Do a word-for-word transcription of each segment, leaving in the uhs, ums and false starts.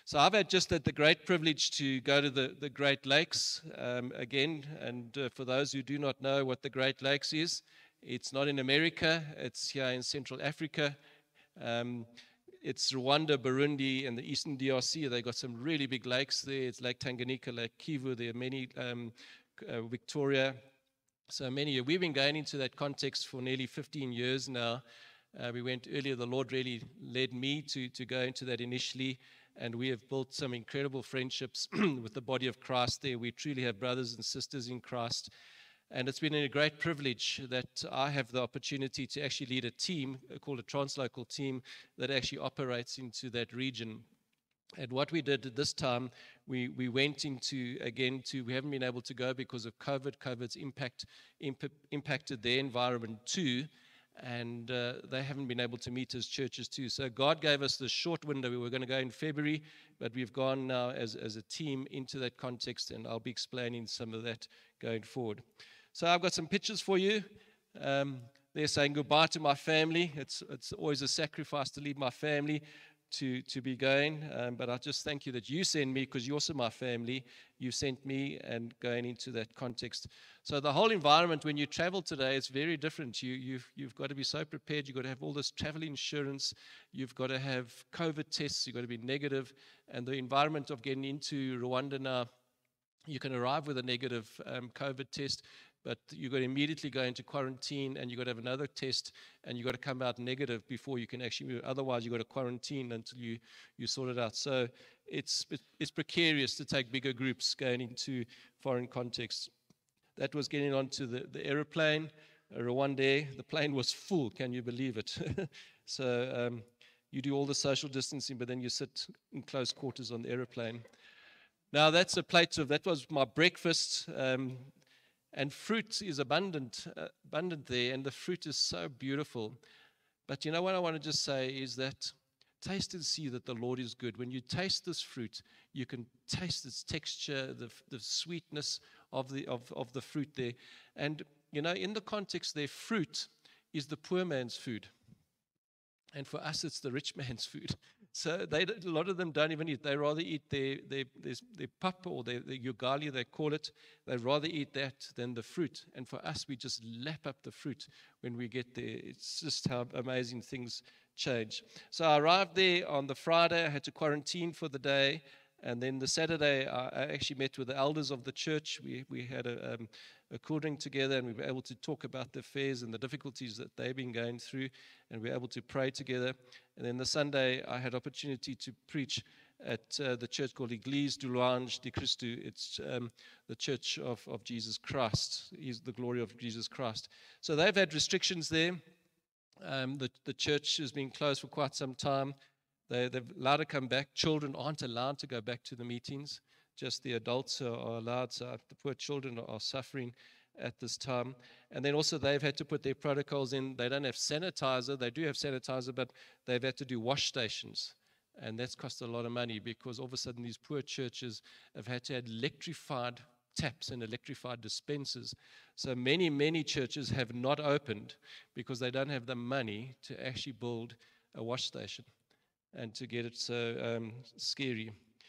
So I've had just had the great privilege to go to the, the Great Lakes um, again. And uh, for those who do not know what the Great Lakes is, it's not in America, it's here in Central Africa. Um, it's Rwanda, Burundi, and the Eastern D R C. They've got some really big lakes there. It's Lake Tanganyika, Lake Kivu, there are many, um, uh, Victoria. So many. We've been going into that context for nearly fifteen years now. Uh, we went earlier, the Lord really led me to, to go into that initially, and we have built some incredible friendships with the body of Christ there. We truly have brothers and sisters in Christ, and it's been a great privilege that I have the opportunity to actually lead a team called a translocal team that actually operates into that region. And what we did at this time, we, we went into, again, to, we haven't been able to go because of COVID. COVID's impact, imp, impacted their environment too, and uh, they haven't been able to meet as churches too. So God gave us this short window. We were going to go in February, but we've gone now as, as a team into that context, and I'll be explaining some of that going forward. So I've got some pictures for you. Um, they're saying goodbye to my family. It's, it's always a sacrifice to leave my family to, to be going, um, but I just thank you that you send me, because you're also my family. You sent me, and going into that context. So the whole environment when you travel today is very different. You, you've, you've got to be so prepared. You've got to have all this travel insurance. You've got to have COVID tests. You've got to be negative. And the environment of getting into Rwanda now, you can arrive with a negative um, COVID test, but you've got to immediately go into quarantine, and you've got to have another test, and you've got to come out negative before you can actually move. Otherwise, you've got to quarantine until you, you sort it out. So it's, it's precarious to take bigger groups going into foreign contexts. That was getting onto the, the aeroplane. Uh, Rwanda, the plane was full. Can you believe it? So um, you do all the social distancing, but then you sit in close quarters on the aeroplane. Now that's a plate of, that was my breakfast. Um, And fruit is abundant, uh, abundant there, and the fruit is so beautiful. But you know what I want to just say is that taste and see that the Lord is good. When you taste this fruit, you can taste its texture, the, the sweetness of the, of, of the fruit there. And, you know, in the context there, fruit is the poor man's food. And for us, it's the rich man's food. So they, a lot of them don't even eat. They rather eat their, their, their, their pap or their, their ugali, they call it. They rather eat that than the fruit. And for us, we just lap up the fruit when we get there. It's just how amazing things change. So I arrived there on the Friday. I had to quarantine for the day. And then the Saturday, I, I actually met with the elders of the church. We, we had a, um, a cool drink together, and we were able to talk about the affairs and the difficulties that they've been going through, and we were able to pray together. And then the Sunday, I had opportunity to preach at uh, the church called Église du Louange de Christou. It's um, the church of, of Jesus Christ. He's the glory of Jesus Christ. So they've had restrictions there. Um, the, the church has been closed for quite some time. They, they've allowed to come back. Children aren't allowed to go back to the meetings. Just the adults are, are allowed. So the poor children are, are suffering at this time. And then also they've had to put their protocols in. They don't have sanitizer. They do have sanitizer, but they've had to do wash stations. And that's cost a lot of money, because all of a sudden these poor churches have had to add electrified taps and electrified dispensers. So many, many churches have not opened because they don't have the money to actually build a wash station and to get it so um, scary.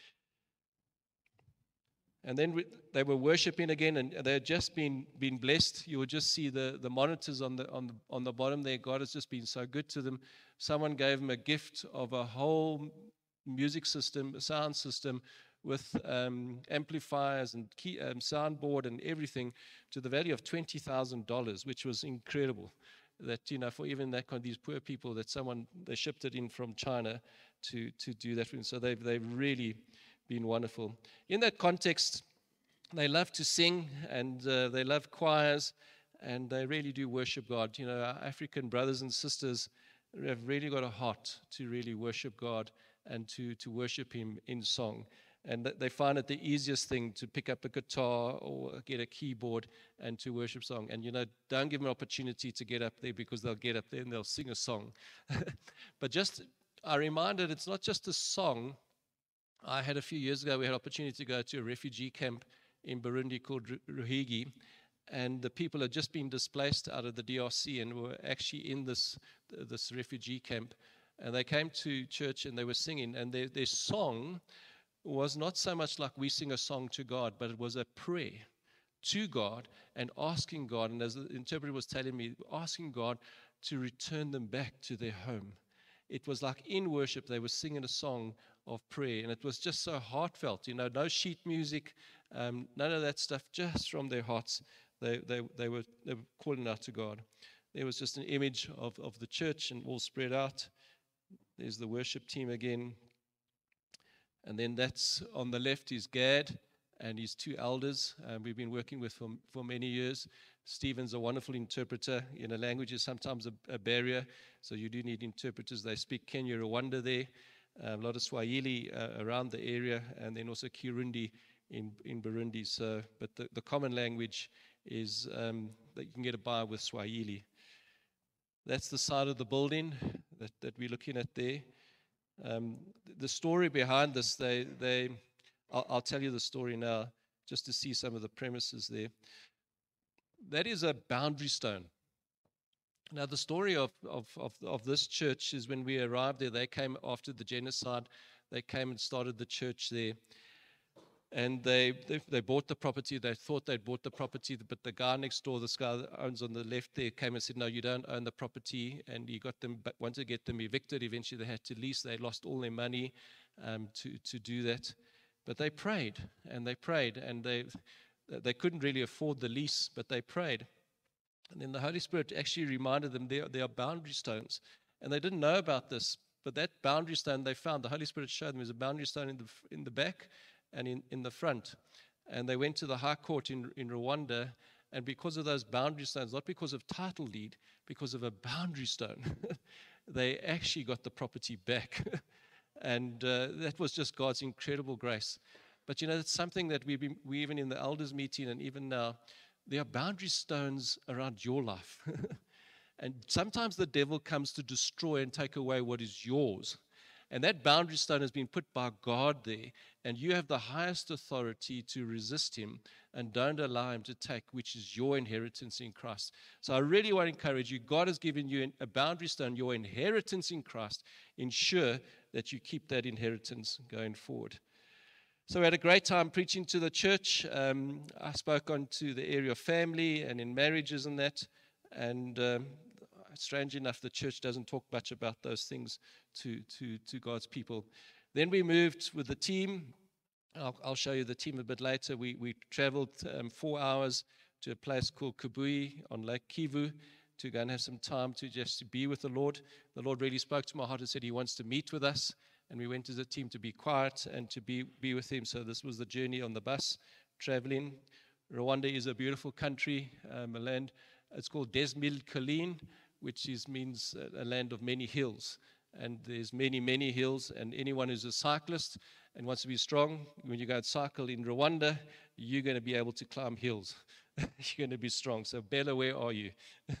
And then we, they were worshiping again, and they had just been been blessed. You would just see the, the monitors on the on the on the bottom there. God has just been so good to them. Someone gave them a gift of a whole music system, a sound system, with um, amplifiers and key, um, soundboard and everything, to the value of twenty thousand dollars, which was incredible. That, you know, for even that kind of these poor people, that someone, they shipped it in from China to to do that. So they've they've really been wonderful. In that context, they love to sing, and uh, they love choirs, and they really do worship God. You know, our African brothers and sisters have really got a heart to really worship God and to, to worship Him in song. And they find it the easiest thing to pick up a guitar or get a keyboard and to worship song. And, you know, don't give them an opportunity to get up there, because they'll get up there and they'll sing a song. But just, I reminded, it's not just a song. I had a few years ago, we had opportunity to go to a refugee camp in Burundi called Ruhigi, and the people had just been displaced out of the D R C and were actually in this this refugee camp. And they came to church and they were singing, and their, their song was not so much like we sing a song to God, but it was a prayer to God and asking God, and as the interpreter was telling me, asking God to return them back to their home. It was like in worship, they were singing a song of prayer, and it was just so heartfelt, you know, no sheet music, um, none of that stuff, just from their hearts, they, they, they, were, they were calling out to God. There was just an image of, of the church and all spread out. There's the worship team again. And then that's on the left is Gad and his two elders um, we've been working with for, for many years. Stephen's a wonderful interpreter. You know, language is sometimes a, a barrier, so you do need interpreters. They speak Kenya, Rwanda there, um, a lot of Swahili uh, around the area, and then also Kirundi in, in Burundi. So, but the, the common language is um, that you can get by with Swahili. That's the side of the building that, that we're looking at there. Um, the story behind this, they, they, I'll, I'll tell you the story now, just to see some of the premises there. That is a boundary stone. Now, the story of, of, of, of this church is when we arrived there, they came after the genocide, they came and started the church there. And they, they they bought the property. They thought they'd bought the property, but the guy next door, this guy that owns on the left there, came and said, no, you don't own the property. And he got them, but wanted to get them evicted. Eventually they had to lease. They lost all their money um, to, to do that. But they prayed, and they prayed, and they, they couldn't really afford the lease, but they prayed. And then the Holy Spirit actually reminded them there, there are boundary stones. And they didn't know about this, but that boundary stone they found, the Holy Spirit showed them there's a boundary stone in the, in the back, and in, in the front. And they went to the High Court in, in Rwanda, and because of those boundary stones, not because of title deed, because of a boundary stone, they actually got the property back. And uh, that was just God's incredible grace. But you know, it's something that we've been, we even in the elders meeting and even now, there are boundary stones around your life. And sometimes the devil comes to destroy and take away what is yours. And that boundary stone has been put by God there, and you have the highest authority to resist him and don't allow him to take, which is your inheritance in Christ. So I really want to encourage you. God has given you a boundary stone, your inheritance in Christ. Ensure that you keep that inheritance going forward. So we had a great time preaching to the church. Um, I spoke on to the area of family and in marriages and that. And um, strange enough, the church doesn't talk much about those things to, to, to God's people. Then we moved with the team. I'll, I'll show you the team a bit later. We, we traveled um, four hours to a place called Kabui on Lake Kivu to go and have some time to just to be with the Lord. The Lord really spoke to my heart and said he wants to meet with us. And we went as a team to be quiet and to be, be with him. So this was the journey on the bus, traveling. Rwanda is a beautiful country, um, a land. It's called Desmil Colline, which is, means a land of many hills. And there's many, many hills. And anyone who's a cyclist and wants to be strong, when you go and cycle in Rwanda, you're going to be able to climb hills. You're going to be strong. So Bella, where are you?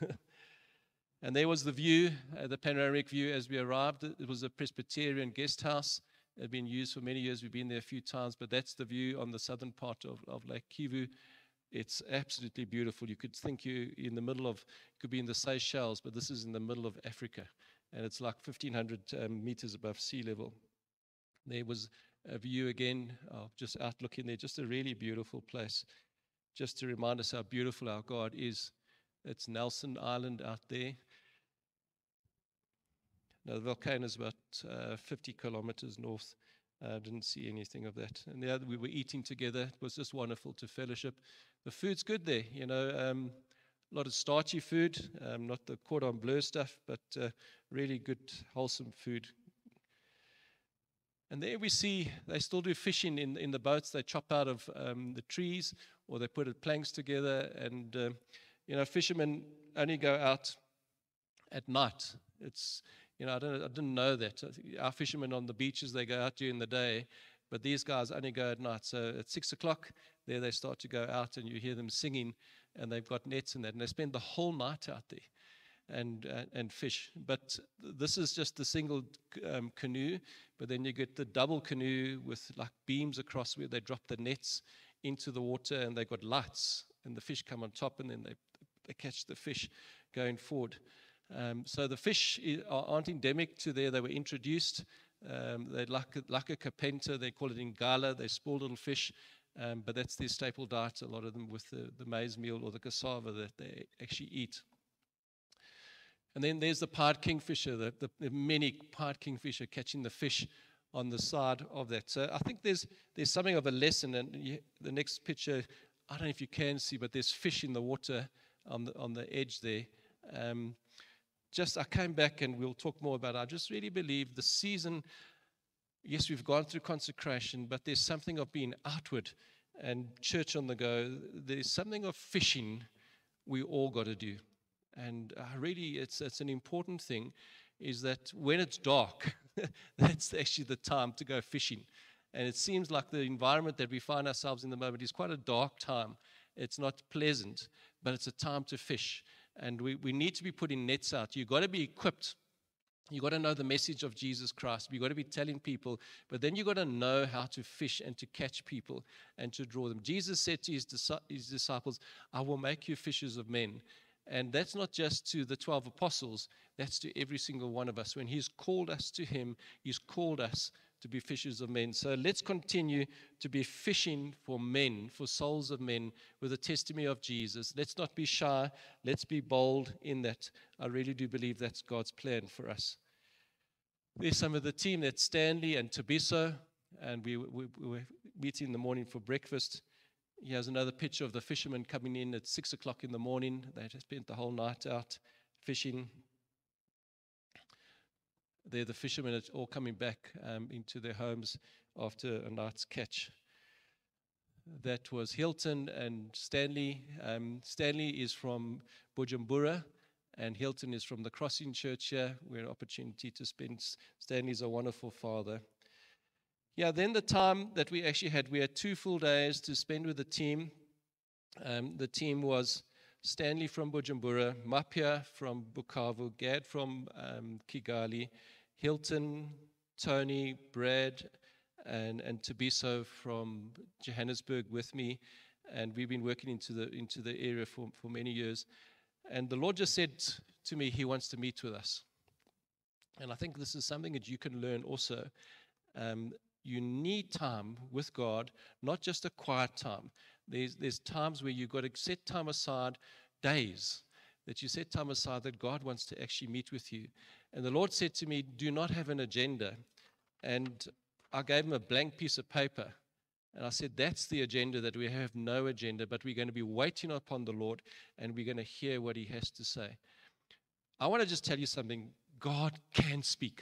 And there was the view, uh, the panoramic view as we arrived. It was a Presbyterian guest house. It had been used for many years. We've been there a few times, but that's the view on the southern part of, of Lake Kivu. It's absolutely beautiful. You could think you're in the middle of, you could be in the Seychelles, but this is in the middle of Africa. And it's like fifteen hundred um, meters above sea level. There was a view again of just out looking there, just a really beautiful place. Just to remind us how beautiful our God is. It's Nelson Island out there. Now, the volcano is about uh, fifty kilometers north. I uh, didn't see anything of that. And the other, we were eating together. It was just wonderful to fellowship. The food's good there, you know, um, a lot of starchy food, um, not the cordon bleu stuff, but uh, really good, wholesome food. And there we see they still do fishing in, in the boats. They chop out of um, the trees, or they put planks together. And, uh, you know, fishermen only go out at night. It's, you know, I, don't, I didn't know that. Our fishermen on the beaches, they go out during the day, but these guys only go at night. So at six o'clock, there they start to go out, and you hear them singing, and they've got nets and that, and they spend the whole night out there and uh, and fish. But this is just the single um, canoe, but then you get the double canoe with like beams across where they drop the nets into the water, and they've got lights, and the fish come on top, and then they, they catch the fish going forward. Um, so the fish i- are- aren't endemic to there. They were introduced. Um, they're like, a- like a carpenter. They call it ingala. They're small little fish. Um, but that's their staple diet, a lot of them with the, the maize meal or the cassava that they actually eat. And then there's the pied kingfisher, the, the, the many pied kingfisher catching the fish on the side of that. So I think there's there's something of a lesson. And you, the next picture, I don't know if you can see, but there's fish in the water on the on the edge there. Um, just I came back, and we'll talk more about it. I just really believe the season. Yes, we've gone through consecration, but there's something of being outward and church on the go. There's something of fishing we all got to do. And uh, really, it's, it's an important thing, is that when it's dark, that's actually the time to go fishing. And it seems like the environment that we find ourselves in the moment is quite a dark time. It's not pleasant, but it's a time to fish. And we, we need to be putting nets out. You've got to be equipped. You've got to know the message of Jesus Christ. You've got to be telling people, but then you've got to know how to fish and to catch people and to draw them. Jesus said to his, his disciples, I will make you fishers of men. And that's not just to the twelve apostles, that's to every single one of us. When he's called us to him, he's called us to be fishers of men. So let's continue to be fishing for men, for souls of men, with the testimony of Jesus. Let's not be shy. Let's be bold in that. I really do believe that's God's plan for us. There's some of the team, that's Stanley and Tabiso, and we, we, we were meeting in the morning for breakfast. Here's another picture of the fishermen coming in at six o'clock in the morning. They just spent the whole night out fishing. They're the fishermen that's all coming back um, into their homes after a night's catch. That was Hilton and Stanley. Um, Stanley is from Bujumbura, and Hilton is from the Crossing Church here. We had an opportunity to spend. Stanley's a wonderful father. Yeah, then the time that we actually had, we had two full days to spend with the team. Um, the team was Stanley from Bujumbura, Mapia from Bukavu, Gad from um, Kigali, Hilton, Tony, Brad, and, and Tabiso from Johannesburg with me. And we've been working into the, into the area for, for many years. And the Lord just said to me, he wants to meet with us. And I think this is something that you can learn also. Um, You need time with God, not just a quiet time. There's, there's times where you've got to set time aside, days, that you set time aside that God wants to actually meet with you. And the Lord said to me, do not have an agenda. And I gave him a blank piece of paper. And I said, that's the agenda, that we have no agenda, but we're going to be waiting upon the Lord, and we're going to hear what he has to say. I want to just tell you something. God can speak.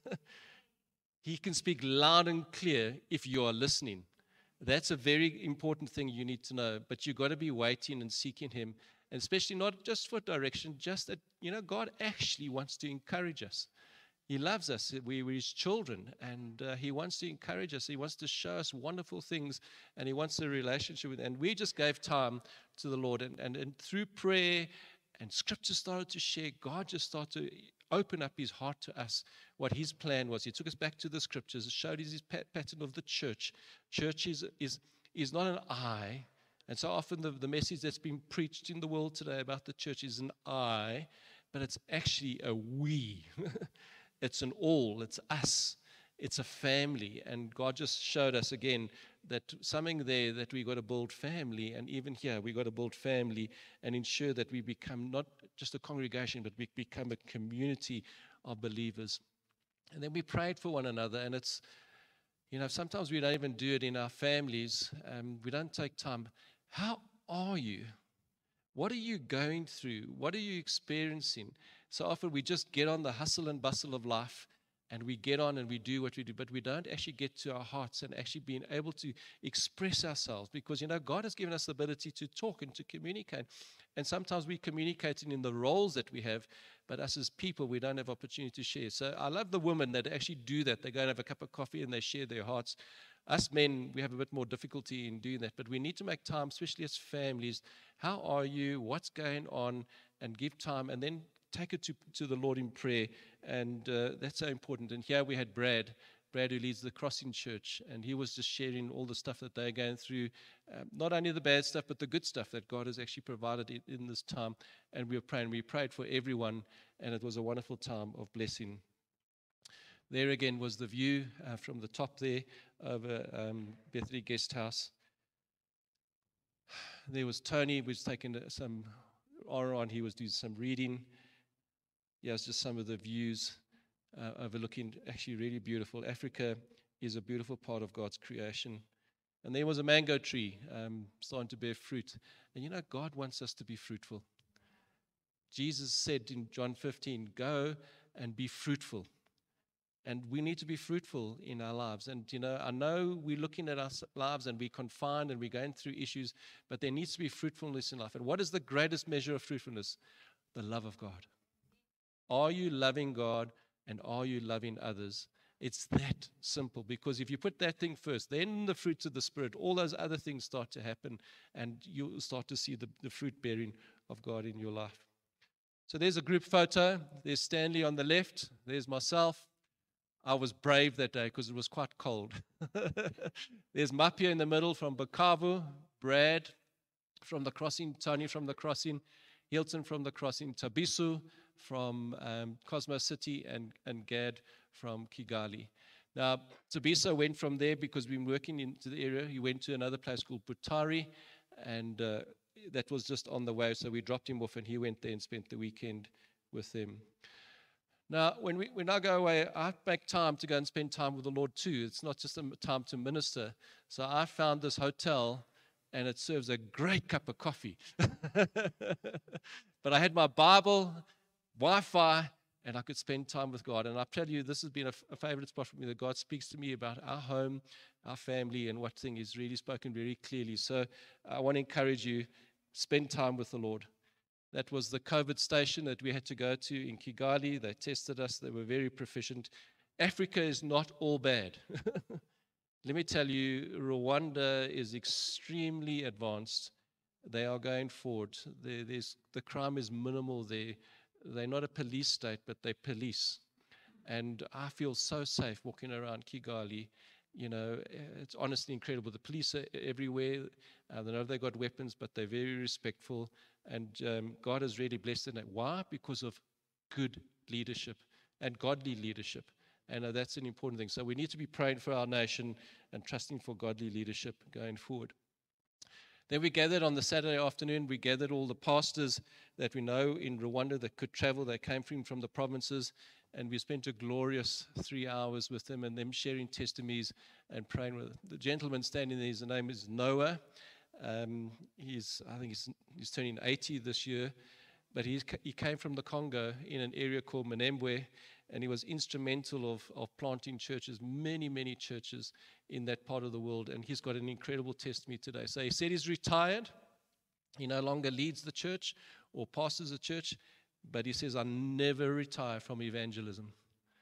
He can speak loud and clear if you are listening. That's a very important thing you need to know. But you've got to be waiting and seeking him, and especially not just for direction, just that, you know, God actually wants to encourage us. He loves us. We, we're his children, and uh, he wants to encourage us. He wants to show us wonderful things, and he wants a relationship with us. And we just gave time to the Lord, and, and, and through prayer and scripture started to share, God just started to open up his heart to us, what his plan was. He took us back to the scriptures. It showed us his pattern of the church. Church is, is, is not an I. And so often the, the message that's been preached in the world today about the church is an I, but it's actually a we. It's an all. It's us. It's a family. And God just showed us again that something there, that we got to build family. And even here, we got to build family and ensure that we become not just a congregation, but we become a community of believers. And then we prayed for one another. And it's, you know, sometimes we don't even do it in our families. Um, we don't take time. How are you? What are you going through? What are you experiencing? So often we just get on the hustle and bustle of life, and we get on and we do what we do, but we don't actually get to our hearts and actually being able to express ourselves, because, you know, God has given us the ability to talk and to communicate. And sometimes we're communicating in the roles that we have, but us as people, we don't have opportunity to share. So I love the women that actually do that. They go and have a cup of coffee and they share their hearts. Us men, we have a bit more difficulty in doing that, but we need to make time, especially as families. How are you? What's going on? And give time, and then take it to, to the Lord in prayer. And uh, that's so important. And here we had Brad. Brad, who leads the Crossing Church, and he was just sharing all the stuff that they're going through, um, not only the bad stuff, but the good stuff that God has actually provided in, in this time. And we were praying. We prayed for everyone, and it was a wonderful time of blessing. There again was the view uh, from the top there over um, Bethany Guest House. There was Tony, who was taking some aura on. He was doing some reading. Yeah, it's just some of the views uh, overlooking, actually really beautiful. Africa is a beautiful part of God's creation. And there was a mango tree um, starting to bear fruit. And you know, God wants us to be fruitful. Jesus said in John fifteen, go and be fruitful. And we need to be fruitful in our lives. And, you know, I know we're looking at our lives and we're confined and we're going through issues, but there needs to be fruitfulness in life. And what is the greatest measure of fruitfulness? The love of God. Are you loving God and are you loving others? It's that simple, because if you put that thing first, then the fruits of the Spirit, all those other things start to happen, and you'll start to see the, the fruit bearing of God in your life. So there's a group photo. There's Stanley on the left. There's myself. I was brave that day because it was quite cold. There's Mapia in the middle from Bukavu, Brad from the Crossing, Tony from the Crossing, Hilton from the Crossing, Tabisu from um, Cosmo City, and, and Gad from Kigali. Now, Tabiso went from there because we've been working into the area. He went to another place called Butari, and uh, that was just on the way, so we dropped him off, and he went there and spent the weekend with them. Now, when we when I go away, I make time to go and spend time with the Lord too. It's not just a time to minister. So I found this hotel, and it serves a great cup of coffee. But I had my Bible, Wi-Fi, and I could spend time with God. And I tell you, this has been a, a favorite spot for me, that God speaks to me about our home, our family, and what thing is really spoken very clearly. So I want to encourage you, spend time with the Lord. That was the COVID station that we had to go to in Kigali. They tested us. They were very proficient. Africa is not all bad. Let me tell you, Rwanda is extremely advanced. They are going forward. There, there's, the crime is minimal there. They're not a police state, but they police. And I feel so safe walking around Kigali. You know, it's honestly incredible. The police are everywhere. Uh, they know they've got weapons, but they're very respectful. And um, God has really blessed them. Why? Because of good leadership and godly leadership. And uh, that's an important thing. So we need to be praying for our nation and trusting for godly leadership going forward. Then we gathered on the Saturday afternoon. We gathered all the pastors that we know in Rwanda that could travel. They came from, from the provinces. And we spent a glorious three hours with them and them sharing testimonies and praying with them. The gentleman standing there, his name is Noah. Um, he's, I think he's, he's turning eighty this year. But he's, he came from the Congo in an area called Minembwe, and he was instrumental of, of planting churches, many, many churches in that part of the world. And he's got an incredible testimony today. So he said he's retired. He no longer leads the church or pastors the church. But he says, I never retire from evangelism.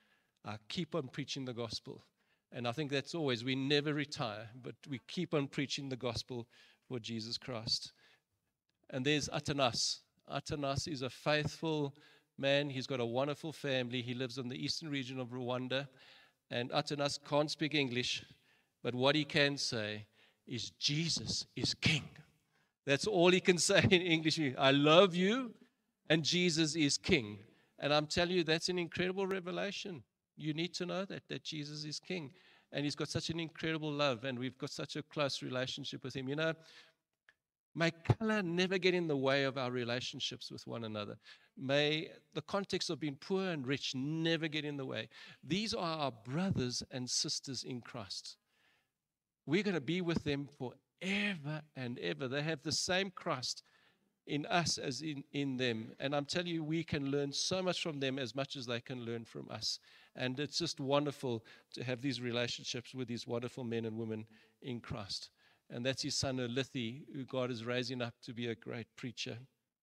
I keep on preaching the gospel. And I think that's always, we never retire, but we keep on preaching the gospel for Jesus Christ. And there's Atanas. Atanas is a faithful man. He's got a wonderful family. He lives in the eastern region of Rwanda. And Atanas can't speak English, but what he can say is, Jesus is King. That's all he can say in English. I love you. And Jesus is King. And I'm telling you, that's an incredible revelation. You need to know that, that Jesus is King. And he's got such an incredible love, and we've got such a close relationship with him. You know, may color never get in the way of our relationships with one another. May the context of being poor and rich never get in the way. These are our brothers and sisters in Christ. We're going to be with them forever and ever. They have the same Christ in us as in, in them. And I'm telling you, we can learn so much from them as much as they can learn from us. And it's just wonderful to have these relationships with these wonderful men and women in Christ. And that's his son, Olithi, who God is raising up to be a great preacher.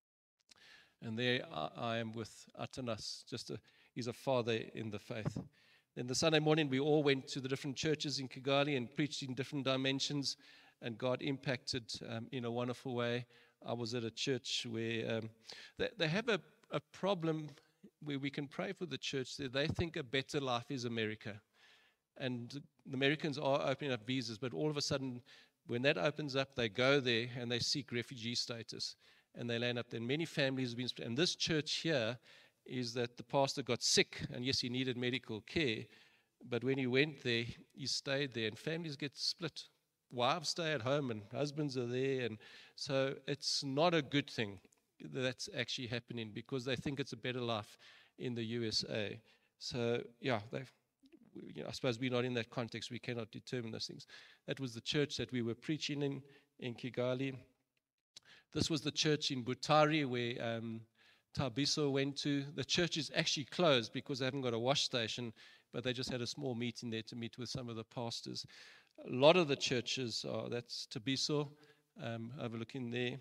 And there I, I am with Atanas, just a, he's a father in the faith. Then the Sunday morning, we all went to the different churches in Kigali and preached in different dimensions, and God impacted um, in a wonderful way. I was at a church where um, they, they have a, a problem where we can pray for the church. They think a better life is America. And the Americans are opening up visas, but all of a sudden, when that opens up, they go there and they seek refugee status, and they land up there. And many families have been split. And this church here is that the pastor got sick, and yes, he needed medical care, but when he went there, he stayed there, and families get split. Wives stay at home, and husbands are there, and so it's not a good thing that's actually happening, because they think it's a better life in the U S A. So, yeah, they've You know, I suppose we're not in that context. We cannot determine those things. That was the church that we were preaching in, in Kigali. This was the church in Butari where um, Tabiso went to. The church is actually closed because they haven't got a wash station, but they just had a small meeting there to meet with some of the pastors. A lot of the churches are, that's Tabiso, um, overlooking there.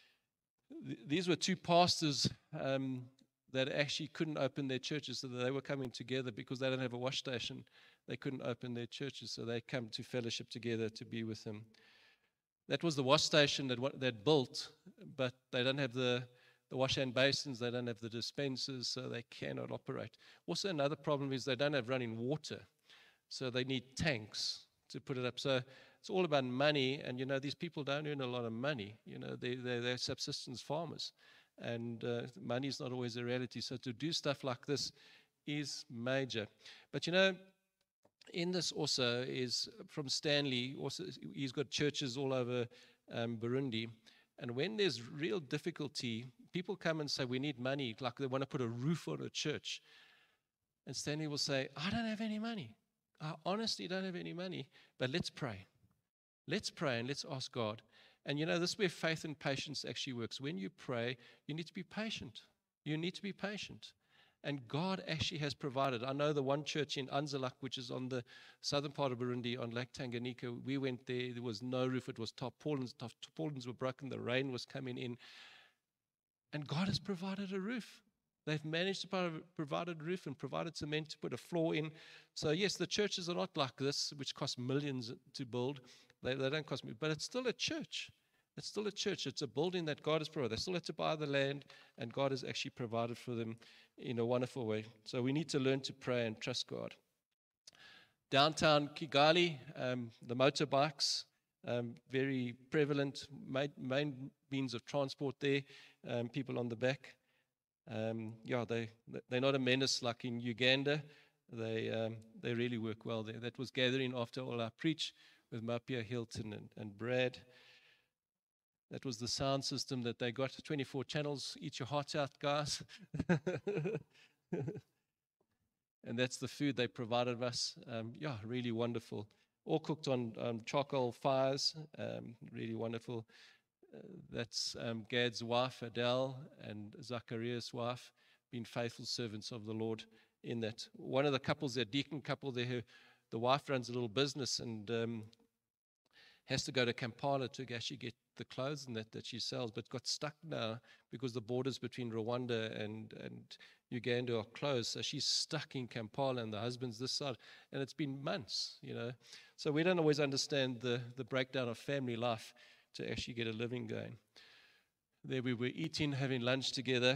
Th- these were two pastors um, that actually couldn't open their churches, so they were coming together because they don't have a wash station. They couldn't open their churches, so they come to fellowship together to be with him. That was the wash station that they'd built, but they don't have the, the wash hand basins, they don't have the dispensers, so they cannot operate. Also, another problem is they don't have running water, so they need tanks to put it up. So it's all about money, and you know, these people don't earn a lot of money. You know, they, they're, they're subsistence farmers. And uh, money is not always a reality. So to do stuff like this is major. But you know, in this also is from Stanley. Also, he's got churches all over um, Burundi. And when there's real difficulty, people come and say, we need money, like they want to put a roof on a church. And Stanley will say, I don't have any money. I honestly don't have any money, but let's pray. Let's pray and let's ask God. And you know, this is where faith and patience actually works. When you pray, you need to be patient. You need to be patient. And God actually has provided. I know the one church in Anzalak, which is on the southern part of Burundi, on Lake Tanganyika, we went there. There was no roof. It was tarpaulins. Tarpaulins were broken. The rain was coming in. And God has provided a roof. They've managed to provide a roof and provided cement to put a floor in. So yes, the churches are not like this, which cost millions to build. They, they don't cost me, but it's still a church. It's still a church. It's a building that God has provided. They still have to buy the land, and God has actually provided for them in a wonderful way. So we need to learn to pray and trust God. Downtown Kigali, um, the motorbikes, um, very prevalent, main, main means of transport there, um, people on the back. Um, yeah, they, they're not a menace like in Uganda. They, um, they really work well there. That was gathering after all our preach with Mapia, Hilton, and, and Brad. That was the sound system that they got, twenty-four channels. Eat your heart out, guys. And that's the food they provided us. Um, yeah, really wonderful. All cooked on um, charcoal fires. Um, really wonderful. Uh, that's um, Gad's wife, Adele, and Zachariah's wife, being faithful servants of the Lord in that. One of the couples, their deacon couple, there, the wife runs a little business and um, has to go to Kampala to actually get the clothes and that, that she sells, but got stuck now because the borders between Rwanda and, and Uganda are closed. So she's stuck in Kampala and the husband's this side. And it's been months, you know. So we don't always understand the, the breakdown of family life to actually get a living going. There we were eating, having lunch together.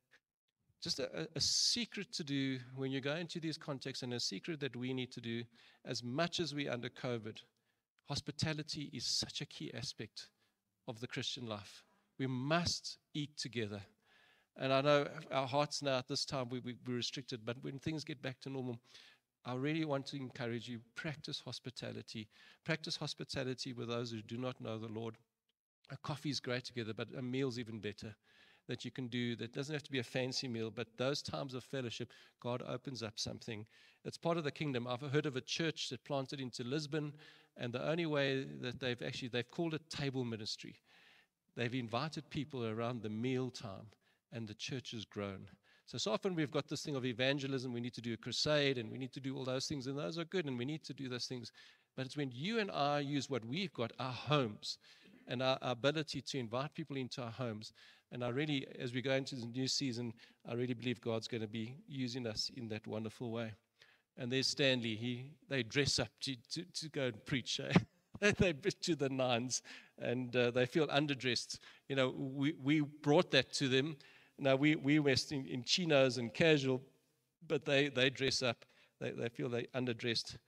Just a, a secret to do when you go into these contexts, and a secret that we need to do as much as we're under COVID. Hospitality is such a key aspect of the Christian life. We must eat together. And I know our hearts now at this time, we, we, we're restricted, but when things get back to normal, I really want to encourage you, practice hospitality. Practice hospitality with those who do not know the Lord. A coffee is great together, but a meal's even better that you can do. That doesn't have to be a fancy meal, but those times of fellowship, God opens up something. It's part of the kingdom. I've heard of a church that planted into Lisbon, and the only way that they've actually, they've called it table ministry. They've invited people around the meal time, and the church has grown. So, so often we've got this thing of evangelism. We need to do a crusade, and we need to do all those things, and those are good, and we need to do those things. But it's when you and I use what we've got, our homes, and our, our ability to invite people into our homes. And I really, as we go into the new season, I really believe God's going to be using us in that wonderful way. And there's Stanley. He, they dress up to, to, to go and preach. Eh? They to the nines, and uh, they feel underdressed. You know, we, we brought that to them. Now, we, we were in, in chinos and casual, but they, they dress up. They, they feel they're underdressed.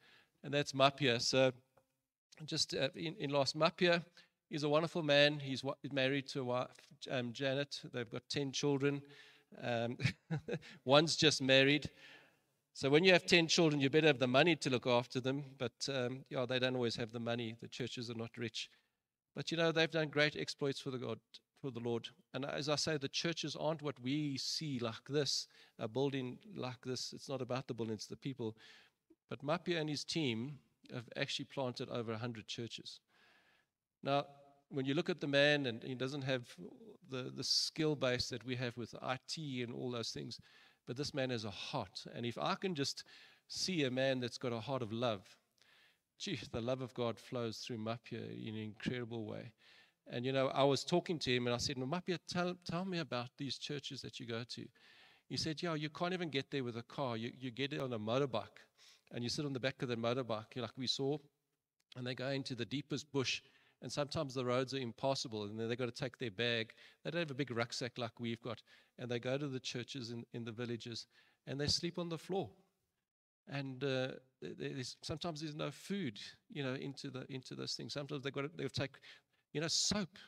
and that's Mapia. So just uh, in, in last Mapia, he's a wonderful man. He's wa- married to a wife, um, Janet. They've got ten children. Um, one's just married. So when you have ten children, you better have the money to look after them. But um, yeah, they don't always have the money. The churches are not rich. But you know, they've done great exploits for the God, for the Lord. And as I say, the churches aren't what we see like this, a building like this. It's not about the building, it's the people. But Mapia and his team have actually planted over one hundred churches. Now, when you look at the man, and he doesn't have the, the skill base that we have with I T and all those things, but this man has a heart. And if I can just see a man that's got a heart of love, gee, the love of God flows through Mapia in an incredible way. And, you know, I was talking to him, and I said, well, Mapia, tell, tell me about these churches that you go to. He said, yeah, you can't even get there with a car. You, you get it on a motorbike, and you sit on the back of the motorbike, like we saw, and they go into the deepest bush, and sometimes the roads are impassable, and then they've got to take their bag. They don't have a big rucksack like we've got, and they go to the churches in, in the villages, and they sleep on the floor. And uh, there's, sometimes there's no food, you know, into the into those things. Sometimes they've got to, they've take, you know, soap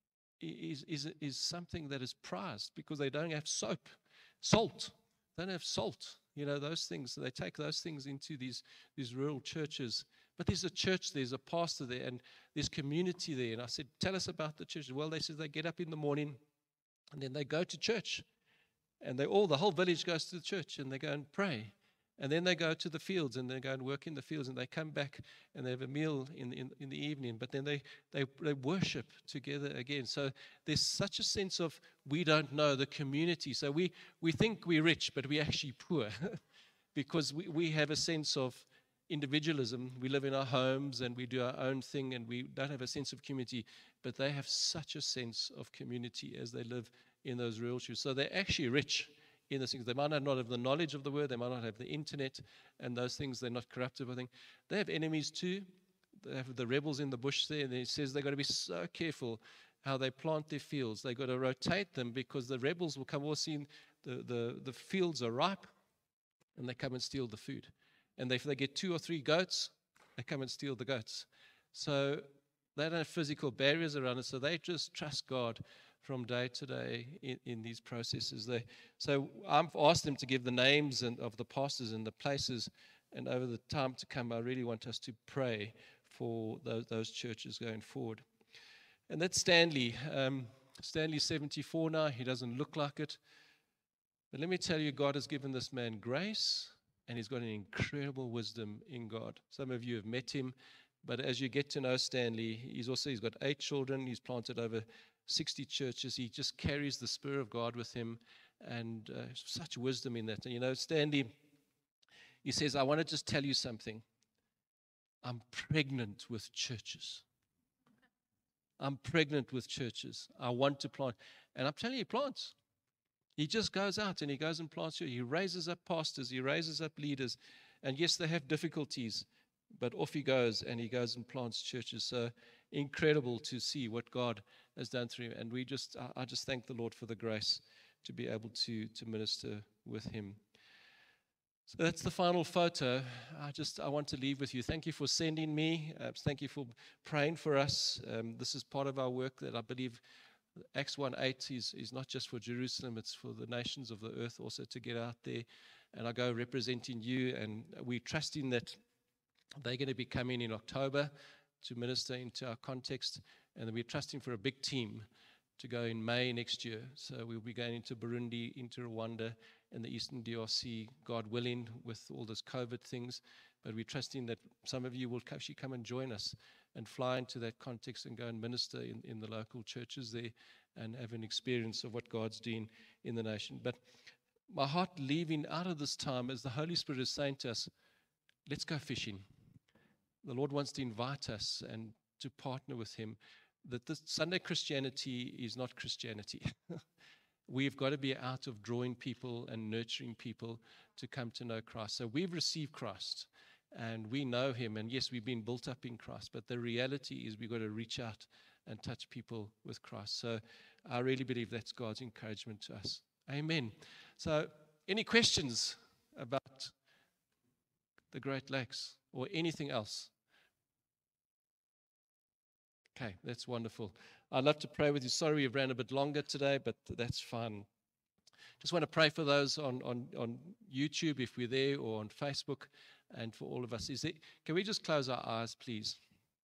is is is something that is prized because they don't have soap, salt. They don't have salt, you know, those things. So they take those things into these these rural churches. But there's a church, there's a pastor there, and there's community there. And I said, tell us about the church. Well, they said they get up in the morning, and then they go to church, and they all the whole village goes to the church, and they go and pray. And then they go to the fields, and they go and work in the fields, and they come back, and they have a meal in, in, in the evening. But then they, they, they worship together again. So there's such a sense of we don't know the community. So we, we think we're rich, but we're actually poor because we, we have a sense of individualism. We live in our homes, and we do our own thing, and we don't have a sense of community. But they have such a sense of community as they live in those rural churches. So they're actually rich in those things. They might not have the knowledge of the word, they might not have the internet and those things, they're not corruptive, I think. They have enemies too. They have the rebels in the bush there, and he says they've got to be so careful how they plant their fields. They've got to rotate them because the rebels will come all seeing the, the, the fields are ripe, and they come and steal the food. And if they get two or three goats, they come and steal the goats. So they don't have physical barriers around it, so they just trust God from day to day in, in these processes. They, so I've asked them to give the names and, of the pastors and the places, and over the time to come, I really want us to pray for those, those churches going forward. And that's Stanley. Um, Stanley's seventy-four now. He doesn't look like it. But let me tell you, God has given this man grace, and he's got an incredible wisdom in God. Some of you have met him, but as you get to know Stanley, he's also he's got eight children. He's planted over sixty churches. He just carries the Spirit of God with him, and uh, such wisdom in that. And you know, Stanley, he says, I want to just tell you something. I'm pregnant with churches. I'm pregnant with churches. I want to plant. And I'm telling you, he plants. He just goes out and he goes and plants. He raises up pastors. He raises up leaders. And yes, they have difficulties, but off he goes, and he goes and plants churches. So incredible to see what God has done through him. And we just, I, I just thank the Lord for the grace to be able to, to minister with him. So that's the final photo. I just, I want to leave with you. Thank you for sending me. Uh, thank you for praying for us. Um, this is part of our work that I believe Acts one eight is, is not just for Jerusalem, it's for the nations of the earth also to get out there. And I go representing you, and we're trusting that they're going to be coming in October to minister into our context, and we're trusting for a big team to go in May next year. So we'll be going into Burundi, into Rwanda, and the Eastern D R C, God willing, with all those COVID things. But we're trusting that some of you will actually come and join us and fly into that context and go and minister in, in the local churches there and have an experience of what God's doing in the nation. But my heart leaving out of this time is the Holy Spirit is saying to us, let's go fishing. The Lord wants to invite us and to partner with him, that this Sunday Christianity is not Christianity. We've got to be out of drawing people and nurturing people to come to know Christ. So we've received Christ, and we know him, and yes, we've been built up in Christ, but the reality is we've got to reach out and touch people with Christ. So I really believe that's God's encouragement to us. Amen. So any questions about the Great Lakes? or anything else? Okay, that's wonderful. I'd love to pray with you. Sorry we've ran a bit longer today, but that's fine. Just want to pray for those on, on, on YouTube, if we're there, or on Facebook, and for all of us. Is there, can we just close our eyes, please?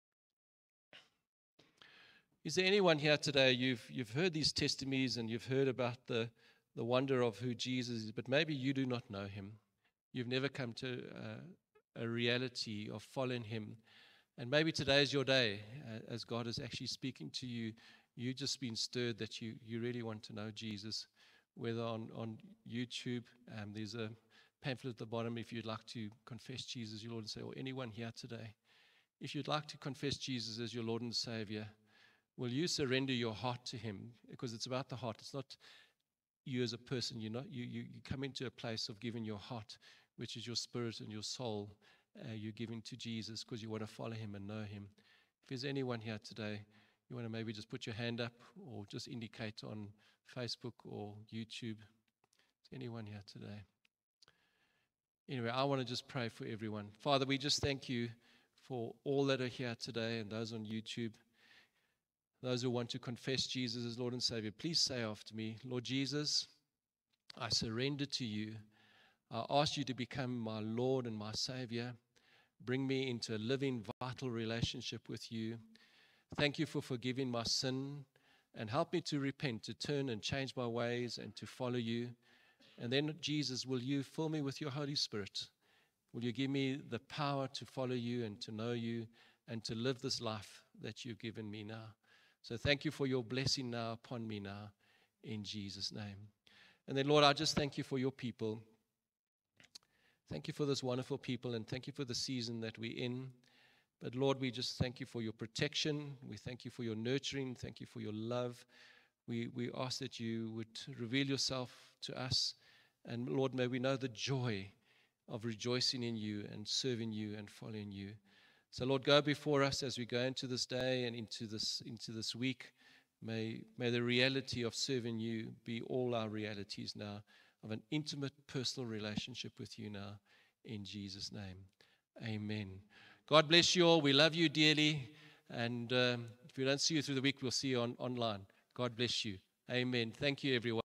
Is there anyone here today, you've, you've heard these testimonies and you've heard about the, the wonder of who Jesus is, but maybe you do not know him. You've never come to uh, a reality of following him. And maybe today is your day, uh, as God is actually speaking to you. You've just been stirred that you, you really want to know Jesus. Whether on, on YouTube, um, there's a pamphlet at the bottom if you'd like to confess Jesus, your Lord and Savior, or anyone here today. If you'd like to confess Jesus as your Lord and Savior, will you surrender your heart to him? Because it's about the heart. It's not you as a person. You're not, you, you, you come into a place of giving your heart, which is your spirit and your soul. Uh, you're giving to Jesus because you want to follow him and know him. If there's anyone here today, you want to maybe just put your hand up or just indicate on Facebook or YouTube. Is anyone here today? Anyway, I want to just pray for everyone. Father, we just thank you for all that are here today and those on YouTube. Those who want to confess Jesus as Lord and Savior, please say after me, Lord Jesus, I surrender to you. I ask you to become my Lord and my Savior. Bring me into a living, vital relationship with you. Thank you for forgiving my sin, and help me to repent, to turn and change my ways and to follow you. And then, Jesus, will you fill me with your Holy Spirit? Will you give me the power to follow you and to know you and to live this life that you've given me now? So thank you for your blessing now upon me now, in Jesus' name. And then, Lord, I just thank you for your people. Thank you for this wonderful people, and thank you for the season that we're in. But Lord, we just thank you for your protection. We thank you for your nurturing. Thank you for your love. We, we ask that you would reveal yourself to us. And Lord, may we know the joy of rejoicing in you and serving you and following you. So Lord, go before us as we go into this day and into this, into this week. May, may the reality of serving you be all our realities now, of an intimate personal relationship with you now, in Jesus' name. Amen. God bless you all. We love you dearly. And um, if we don't see you through the week, we'll see you on, online. God bless you. Amen. Thank you, everyone.